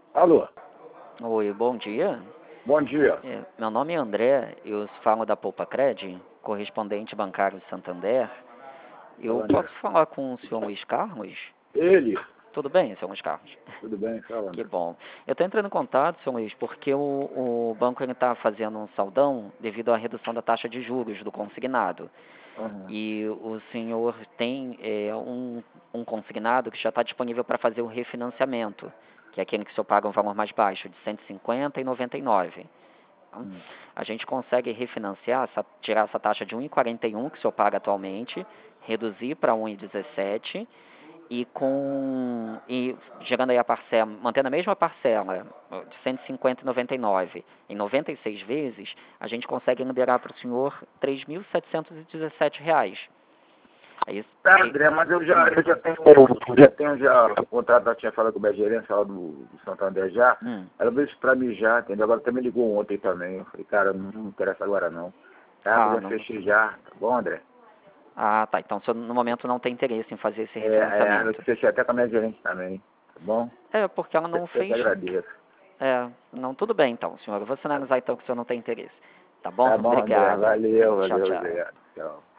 Alô, Oi, bom dia. bom dia. Meu nome é André, eu falo da Poupa Cred, correspondente bancário de Santander. Eu Fala, André. posso falar com o senhor Luiz Carlos? Ele, Tudo bem, senhor Luiz Carlos? tudo bem? Fala, Que André. bom. Eu estou entrando em contato, senhor Luiz, porque o banco está fazendo um saldão devido à redução da taxa de juros do consignado. Aham. E o senhor tem um consignado que já está disponível para fazer o refinanciamento, que é aquele que o senhor paga um valor mais baixo, de 150 e 99. Então, Hum. a gente consegue refinanciar, tirar essa taxa de 1,41 que o senhor paga atualmente, reduzir para 1,17 e gerando aí a parcela, mantendo a mesma parcela de 150 e 99 em 96 vezes, a gente consegue liberar para o senhor R$ 3.717. Aí, Tá, aí, André, mas hum, já tenho já o contrato, eu tinha falado com o minha gerente lá do Santander já. hum. Ela veio isso pra mim já, entendeu? Agora até me ligou ontem também. Eu falei, cara, não me interessa agora não. Tá, eu Ah, já não. fechei já, tá bom, André? Ah, tá. Então o senhor no momento não tem interesse em fazer esse Eu refinanciamento. fechei até com a minha gerente também, tá bom? É, porque ela não Eu que fez. agradeço. Não, tudo bem então, senhor. Eu vou sinalizar então que o senhor não tem interesse. Tá bom? Tá bom, André, Obrigado. valeu, Tchau, valeu, tchau. obrigado. Tchau.